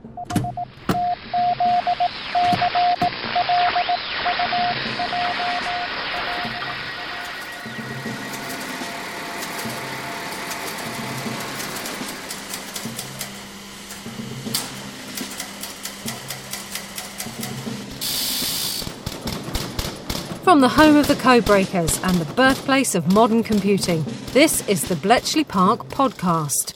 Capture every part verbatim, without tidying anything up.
From the home of the Codebreakers and the birthplace of modern computing, this is the Bletchley Park Podcast.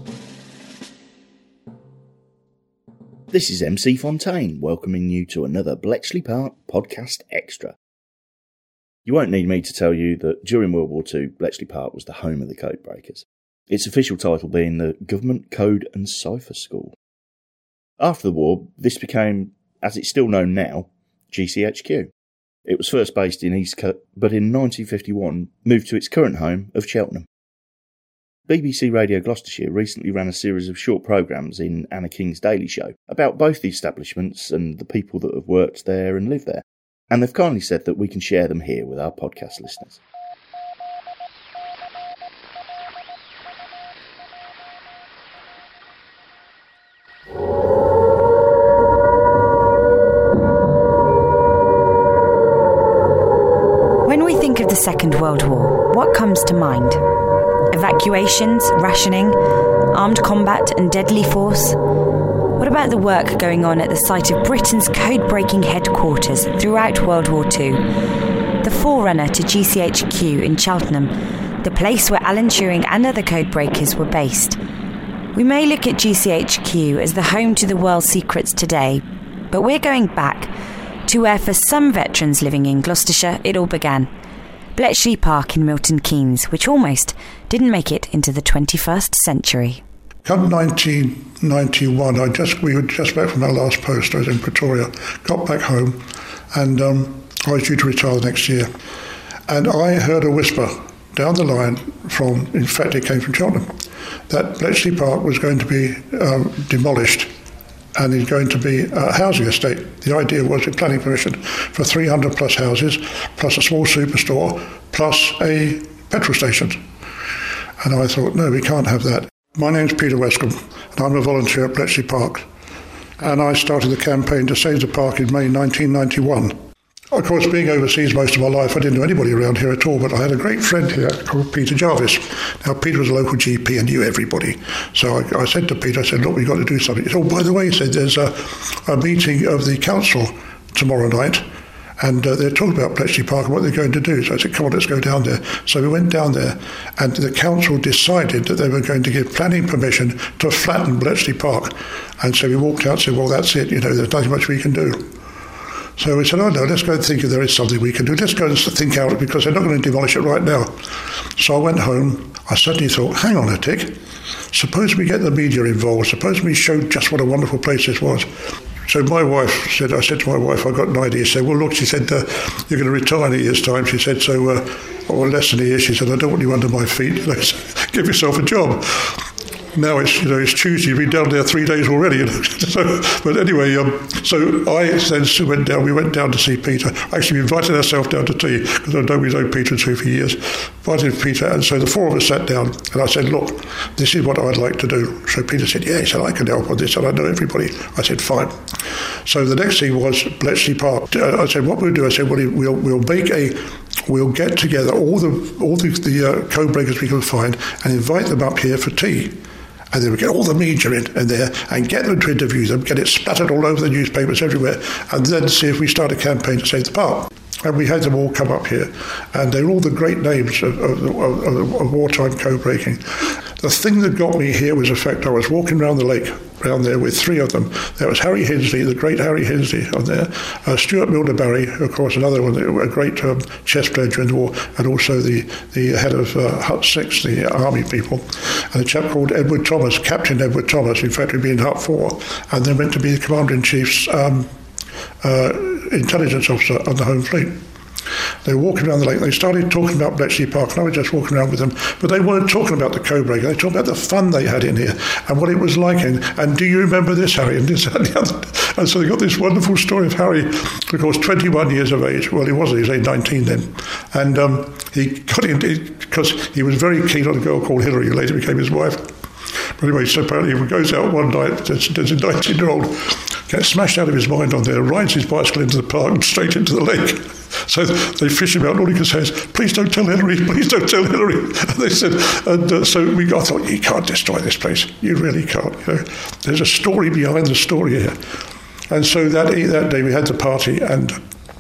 This is M C Fontaine, welcoming you to another Bletchley Park Podcast Extra. You won't need me to tell you that during World War Two, Bletchley Park was the home of the Codebreakers, its official title being the Government Code and Cipher School. After the war, this became, as it's still known now, G C H Q. It was first based in Eastcote, but in nineteen fifty-one moved to its current home of Cheltenham. B B C Radio Gloucestershire recently ran a series of short programmes in Anna King's Daily Show about both the establishments and the people that have worked there and lived there, and they've kindly said that we can share them here with our podcast listeners. When we think of the Second World War, what comes to mind? Evacuations, rationing, armed combat and deadly force? What about the work going on at the site of Britain's code-breaking headquarters throughout World War Two? The forerunner to G C H Q in Cheltenham, the place where Alan Turing and other codebreakers were based. We may look at G C H Q as the home to the world's secrets today, but we're going back to where, for some veterans living in Gloucestershire, it all began. Bletchley Park in Milton Keynes, which almost didn't make it into the twenty-first century. Come nineteen ninety-one, I just we were just back from our last post. I was in Pretoria, got back home, and um, I was due to retire the next year. And I heard a whisper down the line from, in fact it came from Cheltenham, that Bletchley Park was going to be um, demolished and is going to be a housing estate. The idea was, in planning permission, for three hundred plus houses, plus a small superstore, plus a petrol station. And I thought, no, we can't have that. My name's Peter Westcombe, and I'm a volunteer at Bletchley Park. And I started the campaign to save the park in May nineteen ninety-one. Of course, being overseas most of my life, I didn't know anybody around here at all, but I had a great friend here called Peter Jarvis. Now, Peter was a local G P and knew everybody. So I, I said to Peter, I said, look, we've got to do something. He said, oh, by the way, he said, there's a, a meeting of the council tomorrow night, and uh, they're talking about Bletchley Park and what they're going to do. So I said, come on, let's go down there. So we went down there, and the council decided that they were going to give planning permission to flatten Bletchley Park. And so we walked out and said, well, that's it, you know, there's nothing much we can do. So we said, oh no, let's go and think if there is something we can do. Let's go and think out, because they're not going to demolish it right now. So I went home. I suddenly thought, hang on a tick. Suppose we get the media involved. Suppose we show just what a wonderful place this was. So my wife said, I said to my wife, I got an idea. She said, well, look, she said, uh, you're going to retire in a year's time. She said, so, uh, or less than a year. She said, I don't want you under my feet. You know, so give yourself a job. Now it's, you know, it's Tuesday. We've been down there three days already. You know? so, but anyway, um, so I then went down. We went down to see Peter. Actually, we invited ourselves down to tea, because I know we've known Peter and Sue for years. Invited Peter, and so the four of us sat down, and I said, look, this is what I'd like to do. So Peter said, yeah, he said, I can help on this, and I know everybody. I said, fine. So the next thing was Bletchley Park. I said, what we'll do, I said, well, we'll, we'll make a, we'll get together all the all the, the uh, code breakers we can find and invite them up here for tea. And then we get all the media in, in there and get them to interview them, get it splattered all over the newspapers everywhere, and then see if we start a campaign to save the park. And we had them all come up here, and they're all the great names of, of, of, of wartime code-breaking. The thing that got me here was the fact I was walking around the lake, around there with three of them. There was Harry Hinsley, the great Harry Hinsley on there, uh, Stuart Milner Barry, of course, another one, a great um, chess player during the war, and also the, the head of uh, Hut six, the army people, and a chap called Edward Thomas, Captain Edward Thomas, in fact, he'd been in Hut four, and then went to be the Commander-in-Chief's um, uh, intelligence officer on the Home Fleet. They were walking around the lake. They started talking about Bletchley Park, and I was just walking around with them. But they weren't talking about the Codebreaker. They talked about the fun they had in here and what it was like. And, and do you remember this, Harry? And this and the other. And so they got this wonderful story of Harry, of course, twenty-one years of age. Well, he wasn't. He was age nineteen then. And um, he got in because he was very keen on a girl called Hillary, who later became his wife. But anyway, so apparently he goes out one night, there's, there's a nineteen-year-old, gets smashed out of his mind on there, rides his bicycle into the park and straight into the lake. So they fish him out, and all he can say is, please don't tell Hillary, please don't tell Hillary. And they said, and uh, so we I thought, you can't destroy this place. You really can't. You know, there's a story behind the story here. And so that that day we had the party, and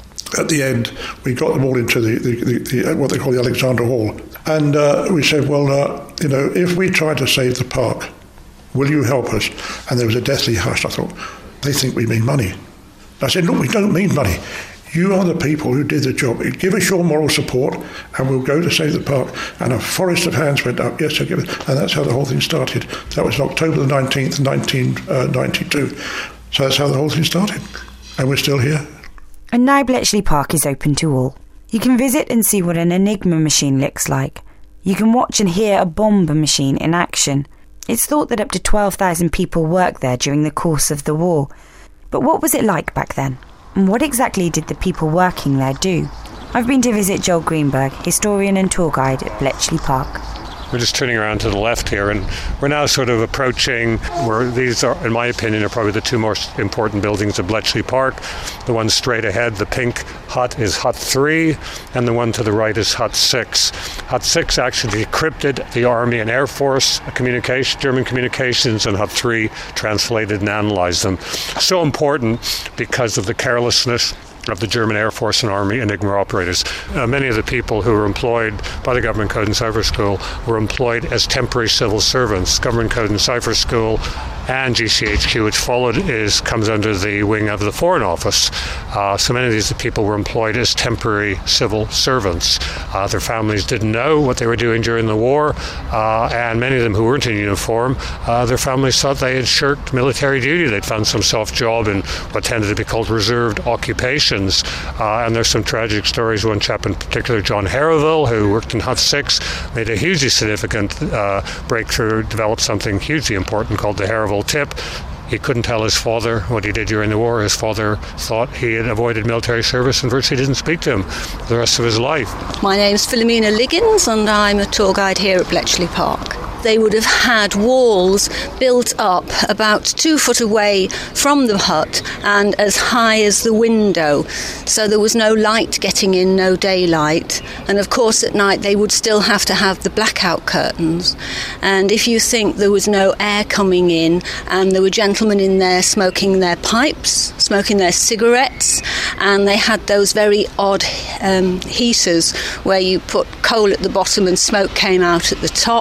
at the end we got them all into the, the, the, the what they call the Alexandra Hall. And uh, we said, well, uh, you know, if we try to save the park, will you help us? And there was a deathly hush. I thought, they think we mean money. I said, no, we don't mean money. You are the people who did the job. Give us your moral support and we'll go to save the park. And a forest of hands went up. Yes, I give it. And that's how the whole thing started. That was October the nineteenth, nineteen ninety-two. So that's how the whole thing started. And we're still here. And now Bletchley Park is open to all. You can visit and see what an Enigma machine looks like. You can watch and hear a bomber machine in action. It's thought that up to twelve thousand people worked there during the course of the war. But what was it like back then? And what exactly did the people working there do? I've been to visit Joel Greenberg, historian and tour guide at Bletchley Park. We're just turning around to the left here, and we're now sort of approaching where these are, in my opinion, are probably the two most important buildings of Bletchley Park. The one straight ahead, the pink hut, is Hut three, and the one to the right is Hut six. Hut six actually decrypted the Army and Air Force communication, German communications, and Hut three translated and analysed them. So important because of the carelessness of the German Air Force and Army Enigma operators. Uh, many of the people who were employed by the Government Code and Cipher School were employed as temporary civil servants. Government Code and Cipher School and G C H Q, which followed, is comes under the wing of the Foreign Office. Uh, so many of these people were employed as temporary civil servants. Uh, their families didn't know what they were doing during the war, uh, and many of them who weren't in uniform, uh, their families thought they had shirked military duty. They'd found some soft job in what tended to be called reserved occupations. Uh, and there's some tragic stories. One chap in particular, John Harrowville, who worked in Hut six, made a hugely significant uh, breakthrough, developed something hugely important called the Harrowville tip. He couldn't tell his father what he did during the war. His father thought he had avoided military service and virtually didn't speak to him for the rest of his life. My name's Philomena Liggins and I'm a tour guide here at Bletchley Park. They would have had walls built up about two foot away from the hut and as high as the window. So there was no light getting in, no daylight. And of course at night they would still have to have the blackout curtains. And if you think there was no air coming in and there were gentlemen in there smoking their pipes, smoking their cigarettes, and they had those very odd um, heaters where you put coal at the bottom and smoke came out at the top.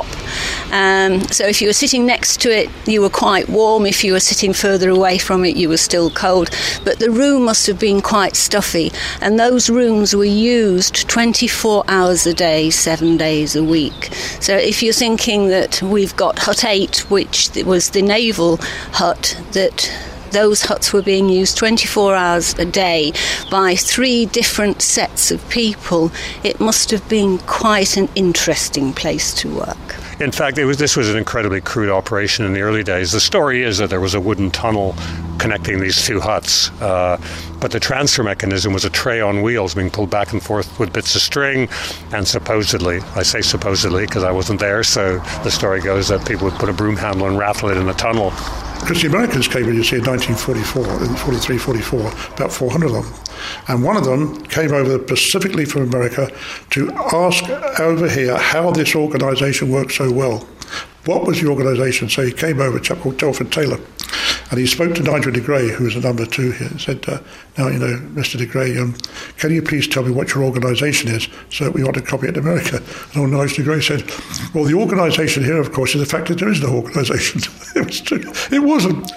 Um, so if you were sitting next to it, you were quite warm. If you were sitting further away from it, you were still cold. But the room must have been quite stuffy. And those rooms were used twenty-four hours a day, seven days a week. So if you're thinking that we've got Hut eight, which was the naval hut, that those huts were being used twenty-four hours a day by three different sets of people, it must have been quite an interesting place to work. In fact, it was this was an incredibly crude operation in the early days. The story is that there was a wooden tunnel connecting these two huts, uh, but the transfer mechanism was a tray on wheels being pulled back and forth with bits of string, and supposedly, I say supposedly because I wasn't there, so the story goes that people would put a broom handle and rattle it in the tunnel. Because the Americans came in, you see, in nineteen forty-four, in forty-three, forty-four, about four hundred of them. And one of them came over specifically from America to ask over here how this organisation worked so well. What was the organisation? So he came over, a chap called Telford Taylor, and he spoke to Nigel de Grey, who was the number two here, and said, uh, now, you know, Mister de Grey, um, can you please tell me what your organisation is so that we want to copy it to America? And old Nigel de Grey said, well, the organisation here, of course, is the fact that there is no organisation. It was true. It wasn't.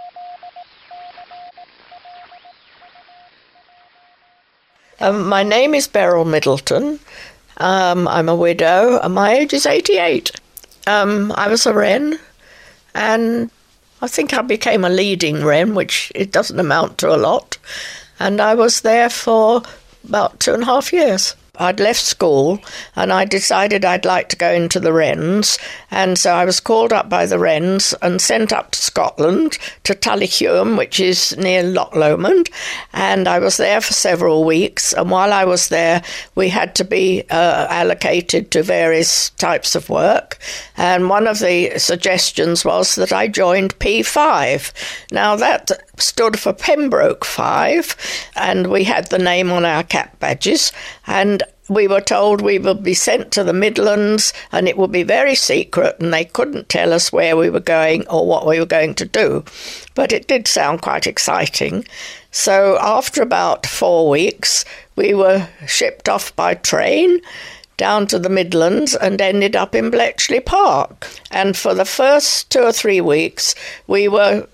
Um, my name is Beryl Middleton. Um, I'm a widow, and my age is eighty-eight. Um, I was a Wren, and I think I became a leading Wren, which it doesn't amount to a lot, and I was there for about two and a half years. I'd left school and I decided I'd like to go into the Wrens, and so I was called up by the Wrens and sent up to Scotland, to Tullyhume, which is near Loch Lomond, and I was there for several weeks, and while I was there we had to be uh, allocated to various types of work, and one of the suggestions was that I joined P five. Now that stood for Pembroke five, and we had the name on our cap badges, and we were told we would be sent to the Midlands and it would be very secret and they couldn't tell us where we were going or what we were going to do. But it did sound quite exciting. So after about four weeks, we were shipped off by train down to the Midlands and ended up in Bletchley Park. And for the first two or three weeks, we were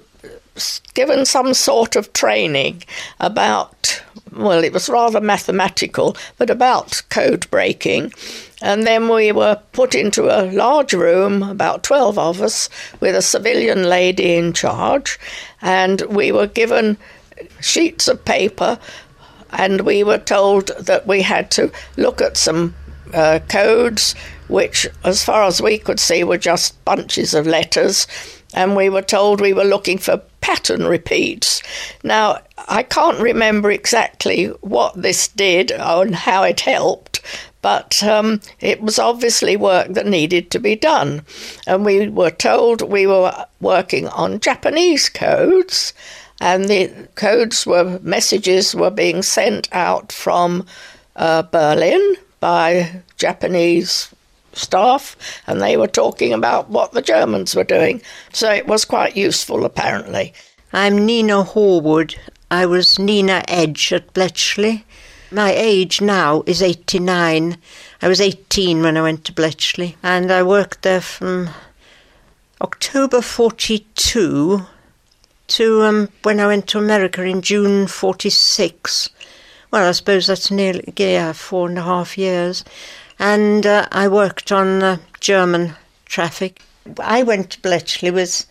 given some sort of training about, well, it was rather mathematical, but about code breaking. And then we were put into a large room, about twelve of us, with a civilian lady in charge, and we were given sheets of paper, and we were told that we had to look at some uh, codes, which, as far as we could see, were just bunches of letters, and we were told we were looking for pattern repeats. Now, I can't remember exactly what this did and how it helped, but um, it was obviously work that needed to be done. And we were told we were working on Japanese codes, and the codes were, messages were being sent out from uh, Berlin by Japanese staff, and they were talking about what the Germans were doing. So it was quite useful, apparently. I'm Nina Horwood. I was Nina Edge at Bletchley. My age now is eighty-nine. I was eighteen when I went to Bletchley, and I worked there from October forty-two to um, when I went to America in June forty-six. Well, I suppose that's nearly yeah, four and a half years. And uh, I worked on uh, German traffic. I went to Bletchley with,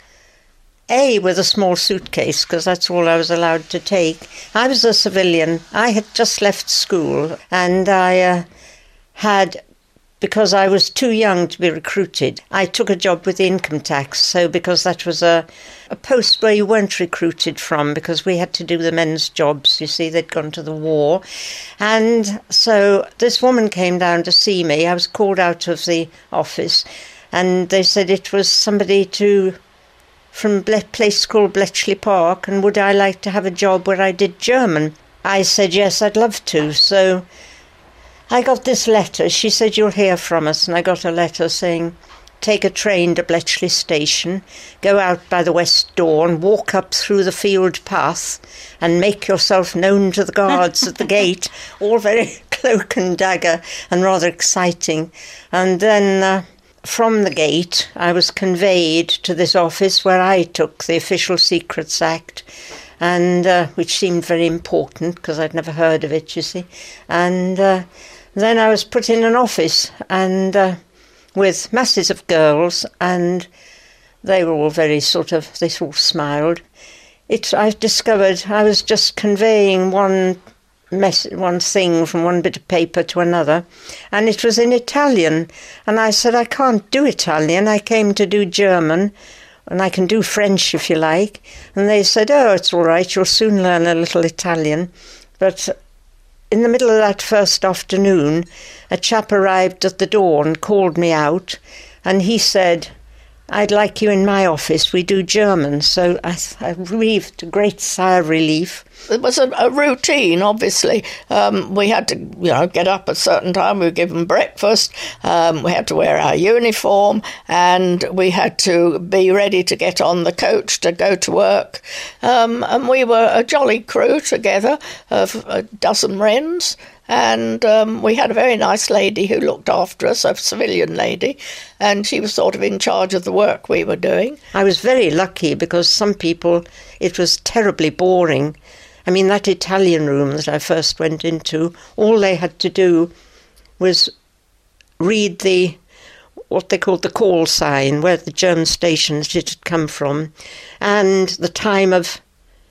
A, with a small suitcase, because that's all I was allowed to take. I was a civilian. I had just left school, and I uh, had, because I was too young to be recruited, I took a job with the income tax. So because that was a, a post where you weren't recruited from, because we had to do the men's jobs, you see, they'd gone to the war. And so this woman came down to see me. I was called out of the office, and they said it was somebody to from a place called Bletchley Park, and would I like to have a job where I did German? I said, yes, I'd love to. So I got this letter. She said, you'll hear from us. And I got a letter saying, take a train to Bletchley Station, go out by the west door and walk up through the field path and make yourself known to the guards at the gate. All very cloak and dagger and rather exciting. And then uh, from the gate, I was conveyed to this office where I took the Official Secrets Act, and uh, which seemed very important because I'd never heard of it, you see. And uh, then I was put in an office and uh, with masses of girls, and they were all very sort of, they all smiled. It, I discovered I was just conveying one mess, one thing from one bit of paper to another, and it was in Italian. And I said, I can't do Italian, I came to do German, and I can do French if you like. And they said, oh, it's all right, you'll soon learn a little Italian. But in the middle of that first afternoon, a chap arrived at the door and called me out, and he said, I'd like you in my office, we do German. So I, I breathed a great sigh of relief. It was a, a routine, obviously. Um, we had to, you know, get up at a certain time. We were given breakfast. Um, we had to wear our uniform, and we had to be ready to get on the coach to go to work. Um, and we were a jolly crew together of a dozen Wrens. And um, we had a very nice lady who looked after us, a civilian lady, and she was sort of in charge of the work we were doing. I was very lucky because some people, it was terribly boring. I mean, that Italian room that I first went into, all they had to do was read the, what they called the call sign, where the German station that it had come from, and the time of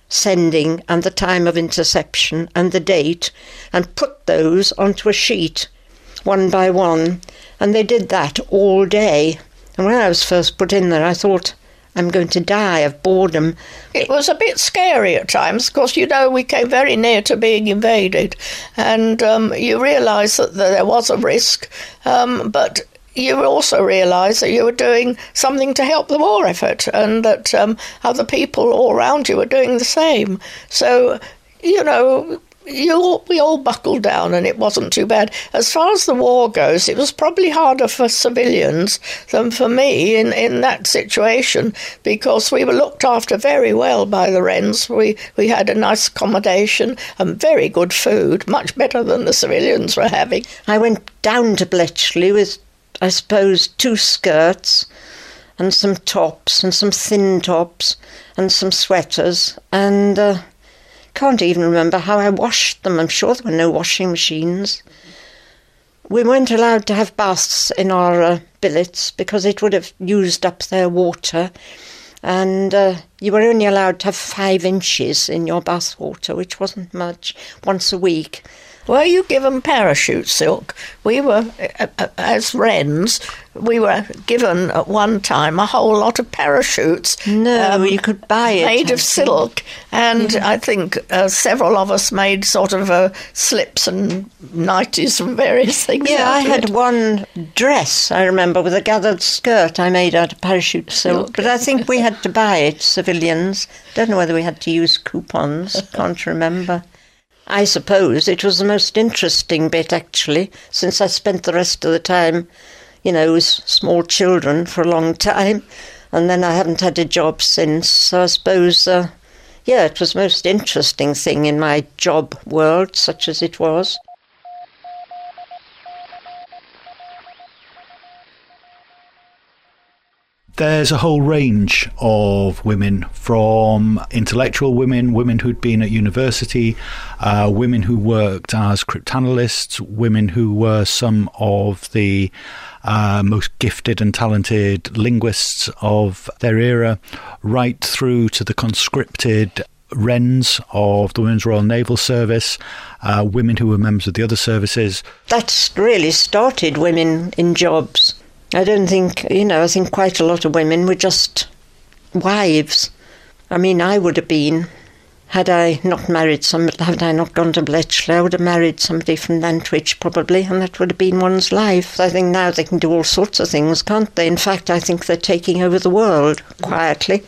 sending and the time of interception and the date, and put those onto a sheet one by one, and they did that all day. And when I was first put in there, I thought, I'm going to die of boredom. It was a bit scary at times, because, you know, we came very near to being invaded, and um, you realise that there was a risk, um, but you also realise that you were doing something to help the war effort, and that um, other people all around you were doing the same. So, you know, you all, we all buckled down, and it wasn't too bad. As far as the war goes, it was probably harder for civilians than for me in, in that situation, because we were looked after very well by the Wrens. We, we had a nice accommodation and very good food, much better than the civilians were having. I went down to Bletchley with, I suppose, two skirts and some tops and some thin tops and some sweaters, and uh, can't even remember how I washed them. I'm sure there were no washing machines. We weren't allowed to have baths in our uh, billets because it would have used up their water, and uh, you were only allowed to have five inches in your bath water, which wasn't much, once a week. Were you given parachute silk? We were, uh, as Wrens, we were given at one time a whole lot of parachutes. No, um, you could buy it. Made of silk. And yeah. I think uh, several of us made sort of uh, slips and nighties and various things. Yeah, I had it. one dress, I remember, with a gathered skirt I made out of parachute silk. But I think we had to buy it, civilians. Don't know whether we had to use coupons. Can't remember. I suppose it was the most interesting bit, actually, since I spent the rest of the time, you know, with small children for a long time, and then I haven't had a job since. So I suppose, uh, yeah, it was the most interesting thing in my job world, such as it was. There's a whole range of women, from intellectual women, women who'd been at university, uh, women who worked as cryptanalysts, women who were some of the uh, most gifted and talented linguists of their era, right through to the conscripted Wrens of the Women's Royal Naval Service, uh, women who were members of the other services. That's really started women in jobs. I don't think, you know, I think quite a lot of women were just wives. I mean, I would have been, had I not married somebody, had I not gone to Bletchley, I would have married somebody from Nantwich probably, and that would have been one's life. I think now they can do all sorts of things, can't they? In fact, I think they're taking over the world, quietly.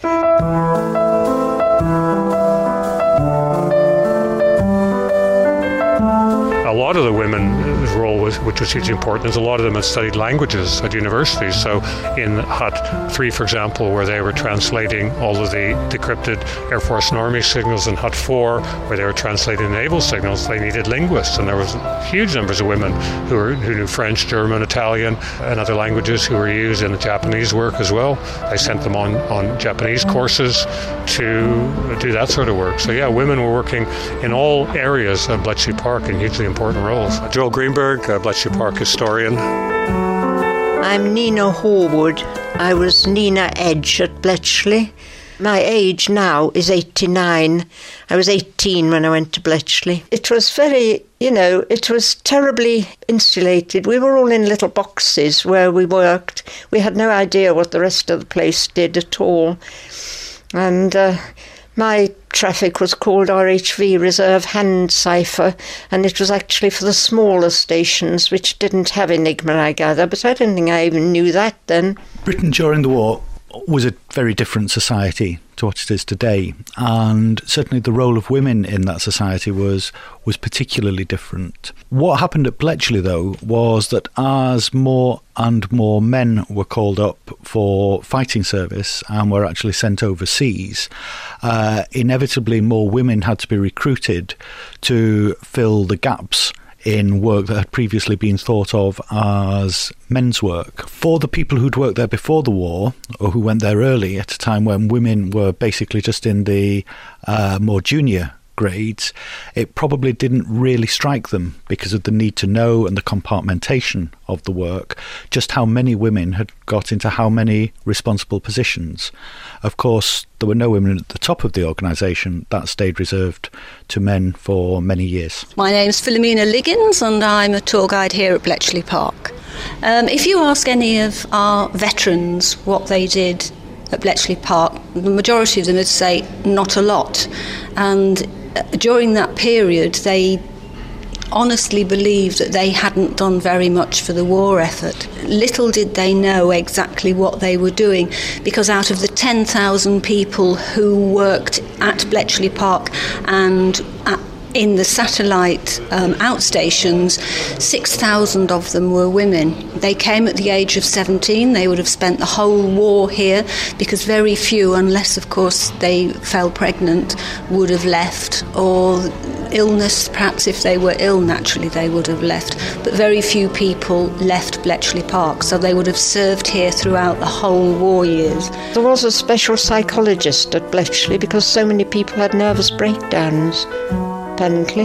A lot of the women's role, was, which was hugely important, is a lot of them had studied languages at universities. So in Hut three, for example, where they were translating all of the decrypted Air Force and Army signals, and Hut four, where they were translating naval signals, they needed linguists. And there was huge numbers of women who, were, who knew French, German, Italian, and other languages who were used in the Japanese work as well. They sent them on, on Japanese courses to do that sort of work. So yeah, women were working in all areas of Bletchley Park in hugely important roles. Joel Greenberg, a Bletchley Park historian. I'm Nina Horwood. I was Nina Edge at Bletchley. My age now is eighty-nine. I was eighteen when I went to Bletchley. It was very, you know, it was terribly insulated. We were all in little boxes where we worked. We had no idea what the rest of the place did at all. And uh, my traffic was called R H V, Reserve Hand Cipher, and it was actually for the smaller stations, which didn't have Enigma, I gather, but I don't think I even knew that then. Britain during the war was a very different society to what it is today, and certainly the role of women in that society was was particularly different. What happened at Bletchley, though, was that as more and more men were called up for fighting service and were actually sent overseas, uh, inevitably more women had to be recruited to fill the gaps in work that had previously been thought of as men's work. For the people who'd worked there before the war, or who went there early at a time when women were basically just in the uh, more junior grades, it probably didn't really strike them because of the need to know and the compartmentation of the work, just how many women had got into how many responsible positions. Of course, there were no women at the top of the organisation. That stayed reserved to men for many years. My name's Philomena Liggins and I'm a tour guide here at Bletchley Park. Um, if you ask any of our veterans what they did at Bletchley Park, the majority of them would say not a lot. And during that period, they honestly believed that they hadn't done very much for the war effort. Little did they know exactly what they were doing, because out of the ten thousand people who worked at Bletchley Park and at in the satellite um, outstations, six thousand of them were women. They came at the age of seventeen. They would have spent the whole war here, because very few, unless of course they fell pregnant, would have left, or illness, perhaps if they were ill naturally they would have left. But very few people left Bletchley Park, so they would have served here throughout the whole war years. There was a special psychologist at Bletchley because so many people had nervous breakdowns, apparently.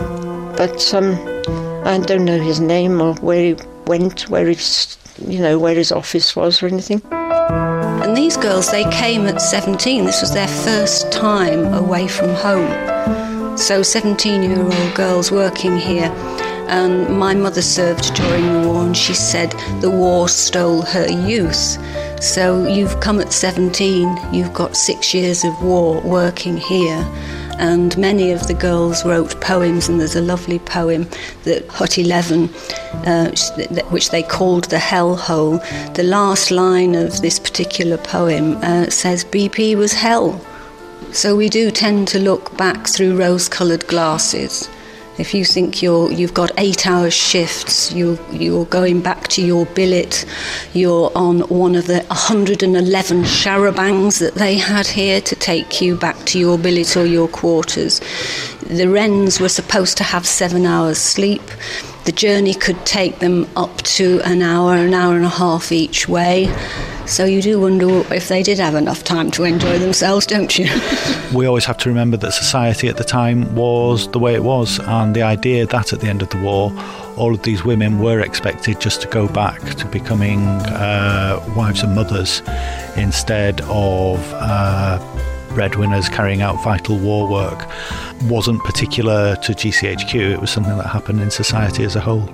But um, I don't know his name or where he went, where his, you know, where his office was or anything. And these girls, they came at seventeen. This was their first time away from home. So seventeen-year-old girls working here. And my mother served during the war, and she said the war stole her youth. So you've come at seventeen, you've got six years of war working here. And many of the girls wrote poems, and there's a lovely poem that Hut eleven, uh, which they called the Hell Hole. The last line of this particular poem uh, says, B P was hell. So we do tend to look back through rose-coloured glasses. If you think you're, you've got eight-hour shifts, you're, you're going back to your billet, you're on one of the one hundred eleven charabancs that they had here to take you back to your billet or your quarters. The Wrens were supposed to have seven hours sleep. The journey could take them up to an hour, an hour and a half each way. So you do wonder if they did have enough time to enjoy themselves, don't you? We always have to remember that society at the time was the way it was, and the idea that at the end of the war all of these women were expected just to go back to becoming uh, wives and mothers instead of uh, breadwinners carrying out vital war work wasn't particular to G C H Q. It was something that happened in society as a whole.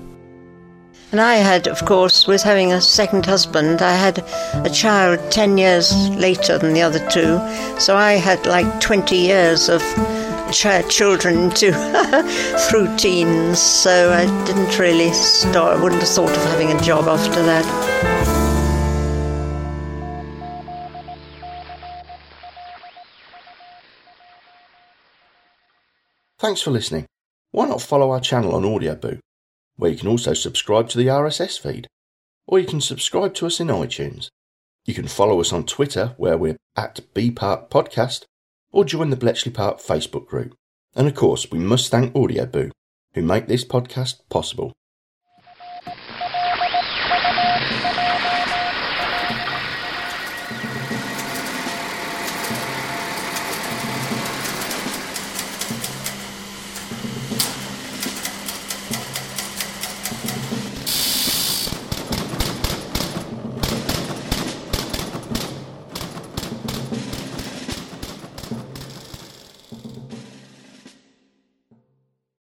And I had, of course, with having a second husband, I had a child ten years later than the other two. So I had like twenty years of ch- children to through teens. So I didn't really start, I wouldn't have thought of having a job after that. Thanks for listening. Why not follow our channel on Audioboo, where you can also subscribe to the R S S feed, or you can subscribe to us in iTunes. You can follow us on Twitter, where we're at B Park Podcast, or join the Bletchley Park Facebook group. And of course, we must thank Audioboo, who make this podcast possible.